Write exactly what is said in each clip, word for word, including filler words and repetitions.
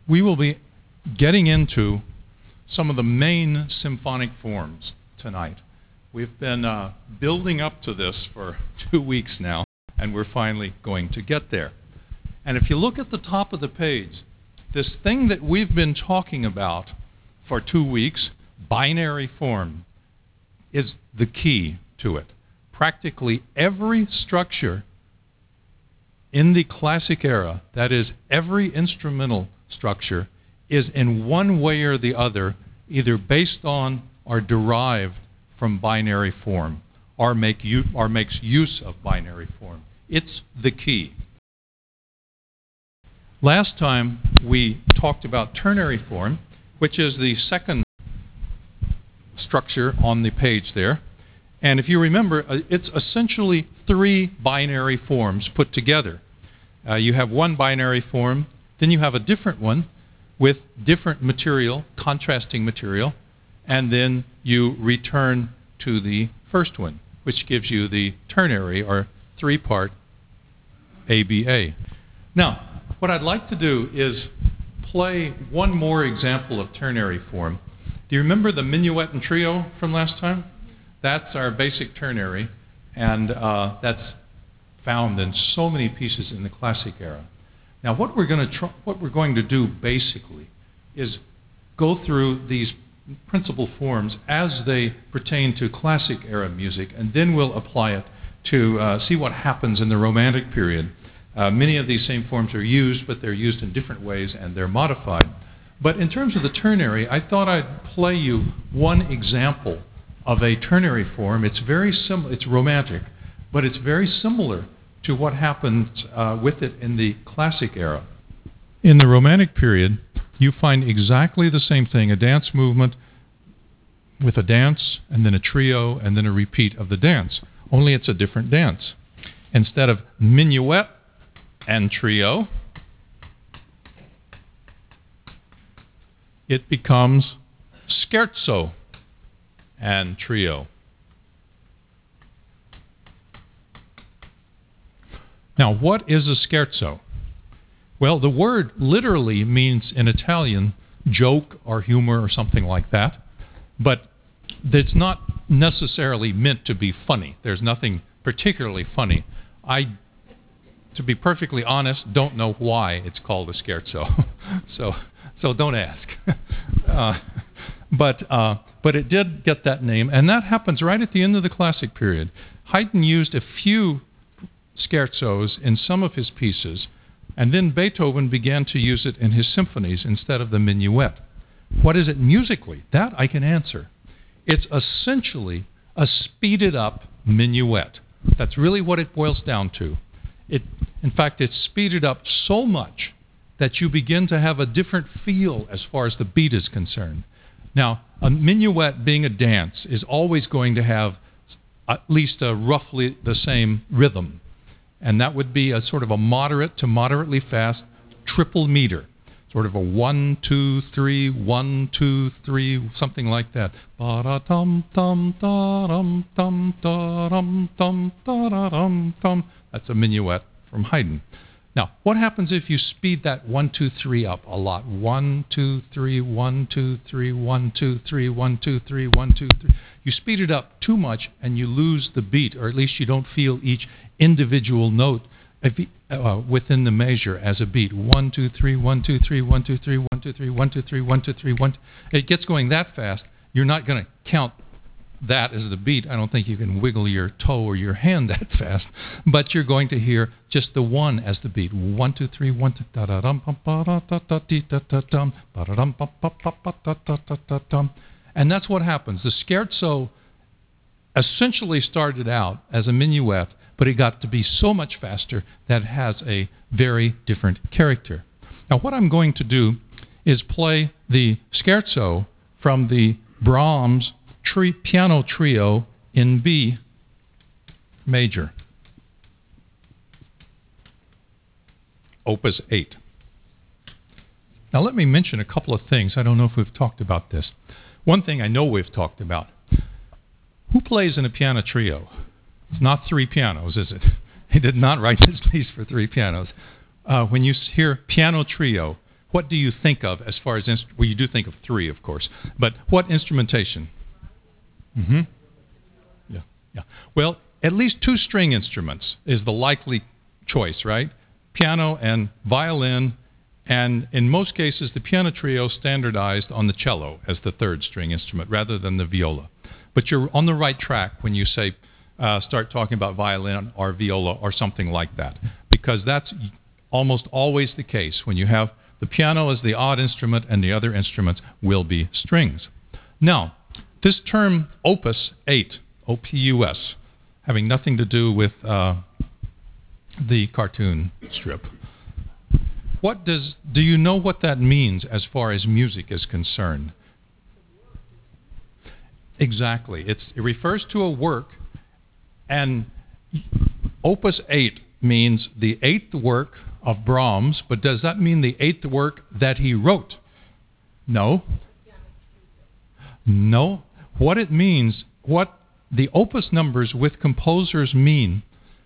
we will be getting into some of the main symphonic forms tonight. We've been uh, building up to this for two weeks now, and we're finally going to get there. And if you look at the top of the page, this thing that we've been talking about for two weeks, binary form, is the key to it. Practically every structure in the classic era, that is, every instrumental structure, is in one way or the other either based on or derived from binary form, or, make u or makes use of binary form. It's the key. Last time we talked about ternary form, which is the second structure on the page there. And if you remember, uh, it's essentially three binary forms put together. Uh, you have one binary form, then you have a different one with different material, contrasting material, and then you return to the first one, which gives you the ternary or three-part A B A. Now, what I'd like to do is play one more example of ternary form. Do you remember the minuet and trio from last time? That's our basic ternary, and uh, that's found in so many pieces in the classic era. Now, what we're going to try, what we're going to do basically is go through these principal forms as they pertain to classic era music, and then we'll apply it to uh, see what happens in the Romantic period. Uh, many of these same forms are used, but they're used in different ways and they're modified. But in terms of the ternary, I thought I'd play you one example of a ternary form. It's very similar, it's Romantic, but it's very similar to what happened uh, with it in the classic era. In the Romantic period, you find exactly the same thing, a dance movement with a dance, and then a trio, and then a repeat of the dance. Only it's a different dance. Instead of minuet and trio, it becomes scherzo and trio. Now, what is a scherzo? Well, the word literally means in Italian joke or humor or something like that, but it's not necessarily meant to be funny. There's nothing particularly funny. I, to be perfectly honest, don't know why it's called a scherzo, so so don't ask. uh, but uh, but it did get that name, and that happens right at the end of the classic period. Haydn used a few scherzos in some of his pieces, and then Beethoven began to use it in his symphonies instead of the minuet. What is it musically? That I can answer. It's essentially a speeded up minuet. That's really what it boils down to. It, in fact, it's speeded up so much that you begin to have a different feel as far as the beat is concerned. Now, a minuet being a dance is always going to have at least a roughly the same rhythm. And that would be a sort of a moderate to moderately fast triple meter, sort of a one, two, three, one, two, three, something like that. Ba-da-dum, dum, da-dum, dum, da-dum, dum, da-da-dum, dum. That's a minuet from Haydn. Now, what happens if you speed that one, two, three up a lot? One, two, three, one, two, three, one, two, three, one, two, three, one, two, three. You speed it up too much and you lose the beat, or at least you don't feel each individual note uh, within the measure as a beat. One, two, three, one, two, three, one, two, three, one, two, three, one, two, three, one, two, three, one. It gets going that fast, you're not going to count that as the beat. I don't think you can wiggle your toe or your hand that fast, but you're going to hear just the one as the beat. One, two, three, one, two, da da dum, ba da da da dee da da dum, ba da dum, ba ba ba ba da da da da dum. And that's what happens. The scherzo essentially started out as a minuet, but it got to be so much faster that it has a very different character. Now, what I'm going to do is play the scherzo from the Brahms tri piano trio in B major, Opus eight. Now, let me mention a couple of things. I don't know if we've talked about this. One thing I know we've talked about. Who plays in a piano trio? It's not three pianos, is it? He did not write this piece for three pianos. Uh, when you hear piano trio, what do you think of as far as, inst- well, you do think of three, of course, but what instrumentation? Mm-hmm. Yeah, yeah. Well, at least two string instruments is the likely choice, right? Piano and violin, and in most cases, the piano trio standardized on the cello as the third string instrument rather than the viola. But you're on the right track when you say, uh, start talking about violin or viola or something like that, because that's almost always the case. When you have the piano as the odd instrument and the other instruments will be strings. Now, this term opus eight, O P U S, having nothing to do with uh, the cartoon strip. What does, do you know what that means as far as music is concerned? Exactly. It's, it refers to a work, and opus eight means the eighth work of Brahms, but does that mean the eighth work that he wrote? No. No. What it means, what the opus numbers with composers mean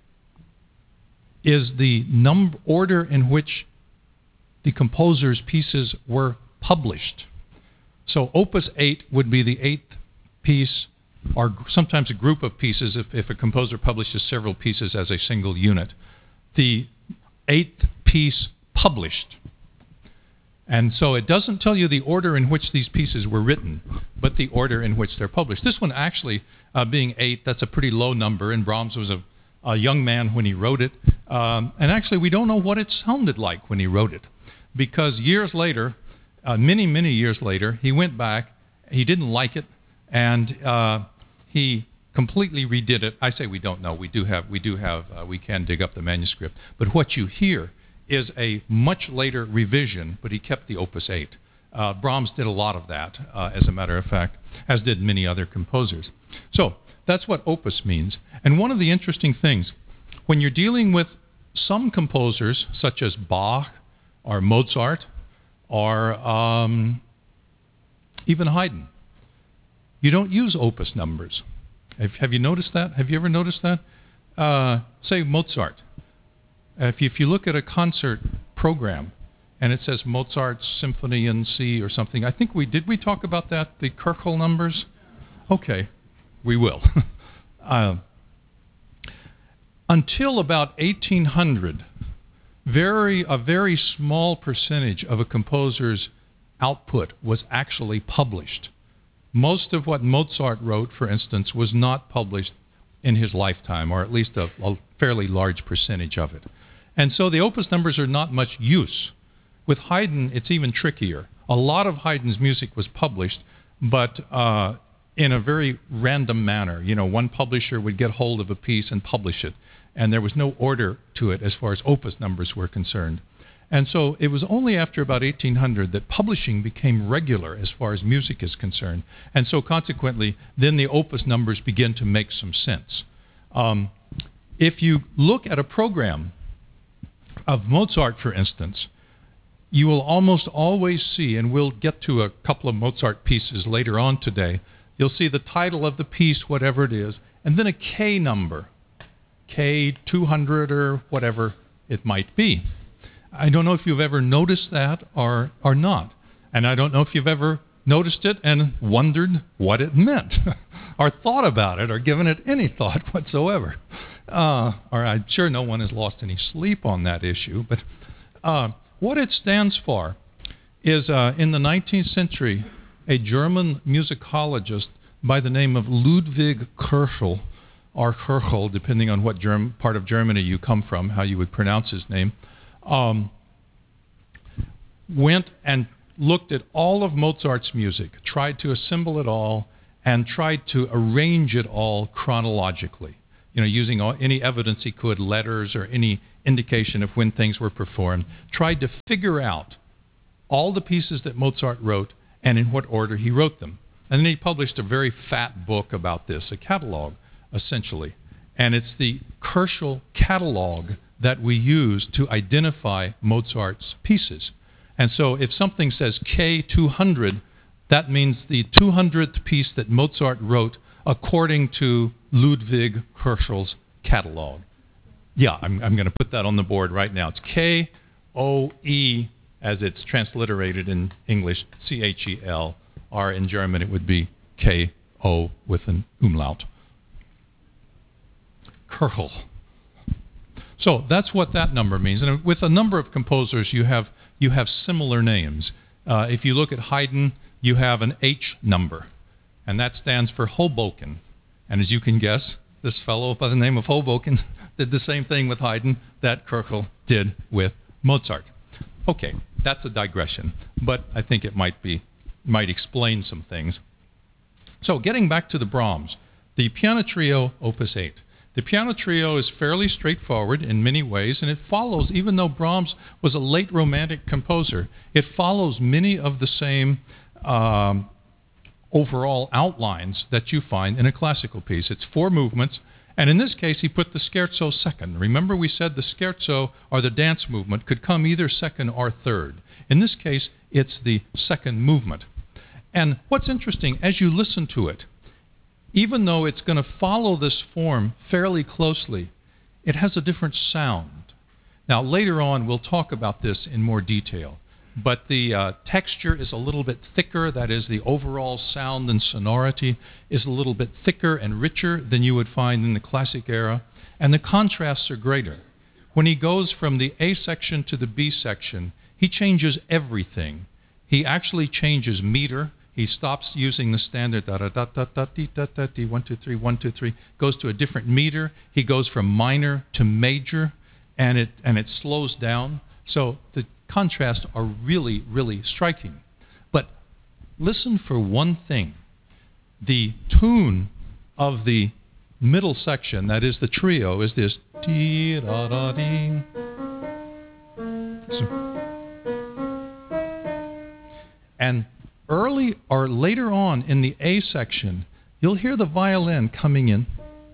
is the num- order in which the composer's pieces were published. So opus eight would be the eighth piece, or sometimes a group of pieces if, if a composer publishes several pieces as a single unit. The eighth piece published. And so it doesn't tell you the order in which these pieces were written, but the order in which they're published. This one actually, uh, being eight, that's a pretty low number, and Brahms was a, a young man when he wrote it. Um, and actually, we don't know what it sounded like when he wrote it, because years later, uh, many, many years later, he went back, he didn't like it, and uh, he completely redid it. I say we don't know. We do have, we do have, uh, we can dig up the manuscript. But what you hear is a much later revision, but he kept the opus eight. Uh, Brahms did a lot of that, uh, as a matter of fact, as did many other composers. So that's what opus means. And one of the interesting things, when you're dealing with some composers, such as Bach or Mozart or um, even Haydn, you don't use opus numbers. Have, have you noticed that? Have you ever noticed that? Uh, say Mozart. If you, if you look at a concert program and it says Mozart's Symphony in C or something, I think we, did we talk about that, the Köchel numbers? Okay, we will. uh, until about eighteen hundred, very, a very small percentage of a composer's output was actually published. Most of what Mozart wrote, for instance, was not published in his lifetime, or at least a, a fairly large percentage of it. And so the opus numbers are not much use. With Haydn, it's even trickier. A lot of Haydn's music was published, but uh, in a very random manner. You know, one publisher would get hold of a piece and publish it, and there was no order to it as far as opus numbers were concerned. And so it was only after about eighteen hundred that publishing became regular as far as music is concerned. And so consequently, then the opus numbers begin to make some sense. Um, if you look at a program of Mozart, for instance, you will almost always see, and we'll get to a couple of Mozart pieces later on today, you'll see the title of the piece, whatever it is, and then a K number, K two hundred or whatever it might be. I don't know if you've ever noticed that or, or not. And I don't know if you've ever noticed it and wondered what it meant or thought about it or given it any thought whatsoever. Uh, or I'm sure no one has lost any sleep on that issue. But uh, what it stands for is uh, in the nineteenth century, a German musicologist by the name of Ludwig Köchel, or Köchel, depending on what Germ- part of Germany you come from, how you would pronounce his name, Um, went and looked at all of Mozart's music, tried to assemble it all, and tried to arrange it all chronologically, you know, using all, any evidence he could, letters or any indication of when things were performed, tried to figure out all the pieces that Mozart wrote and in what order he wrote them. And then he published a very fat book about this, a catalog, essentially. And it's the Köchel catalog that we use to identify Mozart's pieces. And so if something says K two hundred, that means the two hundredth piece that Mozart wrote according to Ludwig Köchel's catalog. Yeah, I'm, I'm going to put that on the board right now. It's K O E as it's transliterated in English, C H E L, or in German it would be K O with an umlaut. Köchel. So that's what that number means. And with a number of composers, you have, you have similar names. Uh, if you look at Haydn, you have an H number, and that stands for Hoboken. And as you can guess, this fellow by the name of Hoboken did the same thing with Haydn that Köchel did with Mozart. Okay, that's a digression, but I think it might be, might explain some things. So getting back to the Brahms, the Piano Trio, Opus eight. The Piano Trio is fairly straightforward in many ways, and it follows, even though Brahms was a late Romantic composer, it follows many of the same um, overall outlines that you find in a classical piece. It's four movements, and in this case he put the scherzo second. Remember we said the scherzo, or the dance movement, could come either second or third. In this case, it's the second movement. And what's interesting, as you listen to it, even though it's going to follow this form fairly closely, it has a different sound. Now, later on, we'll talk about this in more detail. But the uh, texture is a little bit thicker. That is, the overall sound and sonority is a little bit thicker and richer than you would find in the classic era. And the contrasts are greater. When he goes from the A section to the B section, he changes everything. He actually changes meter. He stops using the standard da da da da da da da da da one two three one two three. Goes to a different meter. He goes from minor to major, and it and it slows down. So the contrasts are really really striking. But listen for one thing: the tune of the middle section, that is the trio, is this dee da da ding. And early or later on in the A section, you'll hear the violin coming in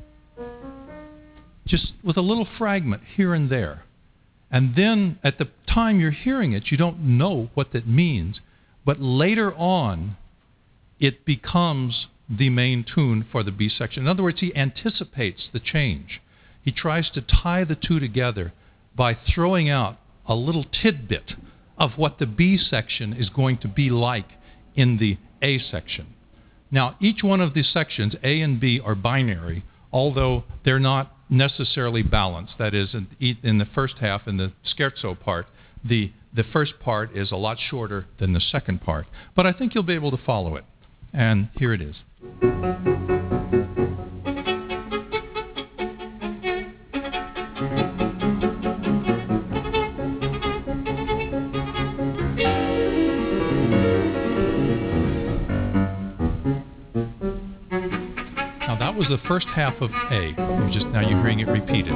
just with a little fragment here and there. And then at the time you're hearing it, you don't know what that means. But later on, it becomes the main tune for the B section. In other words, he anticipates the change. He tries to tie the two together by throwing out a little tidbit of what the B section is going to be like in the A section. Now, each one of these sections, A and B, are binary, although they're not necessarily balanced. That is, in, in the first half, in the scherzo part, the, the first part is a lot shorter than the second part. But I think you'll be able to follow it. And here it is. Was the first half of A. You just now you're hearing it repeated.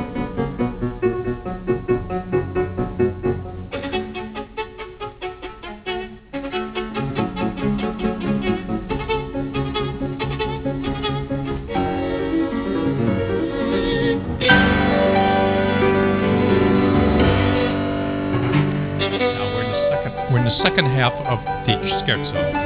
Now we're in the second we're in the second half of the scherzo.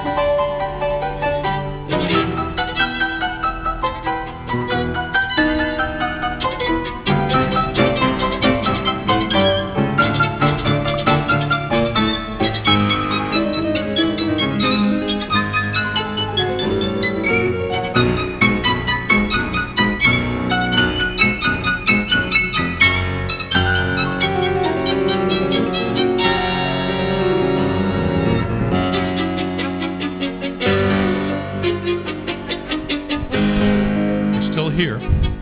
Here.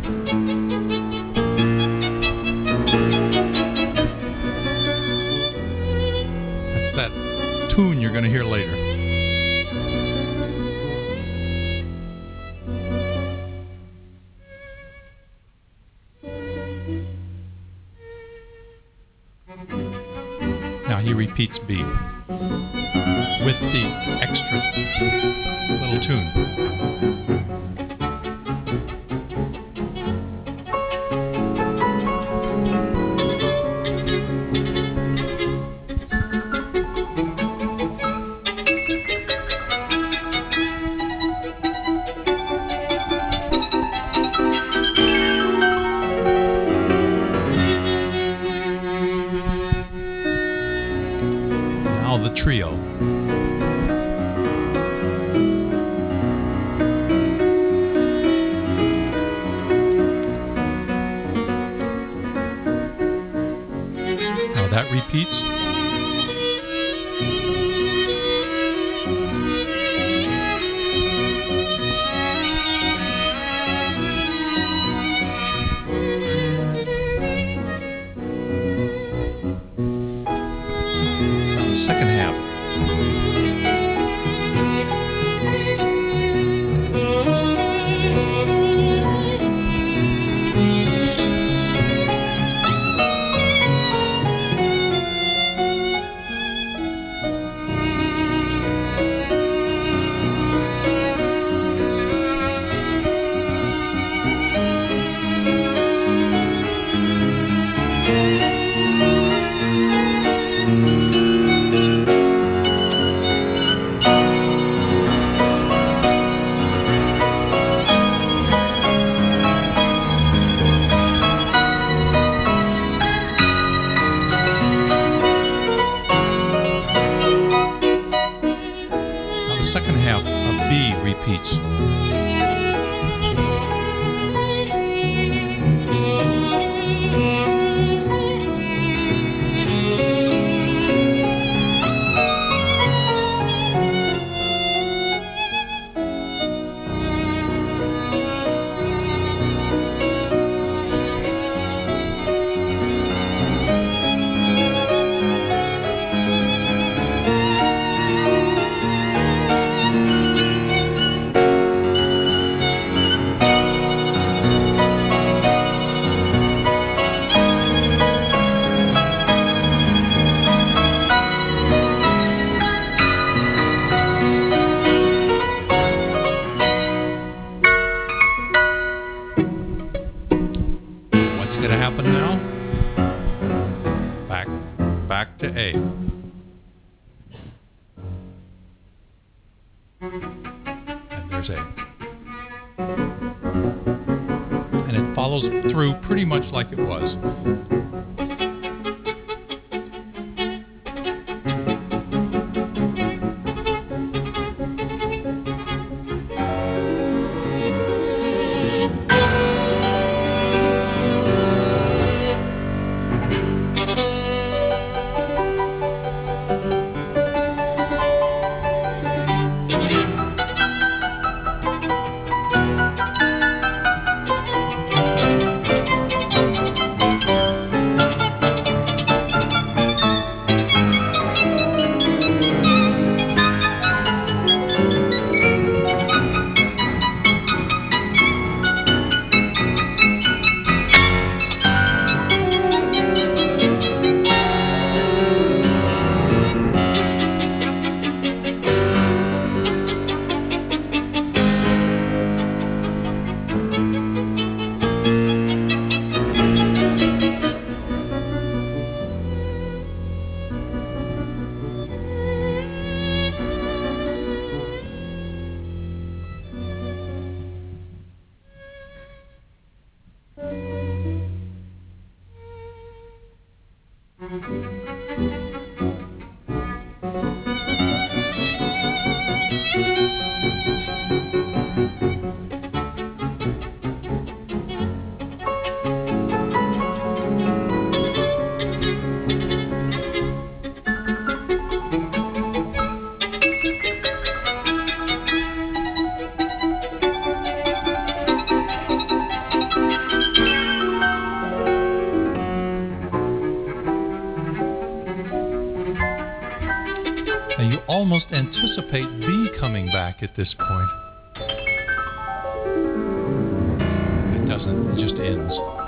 That's that tune you're going to hear later. Now he repeats B with the extra little tune. Now that repeats. Now the second half. The second half of B repeats. What's going to happen now? Back, back to A. And there's A. And it follows through pretty much like it was. Now you almost anticipate B coming back at this point. It doesn't, it just ends.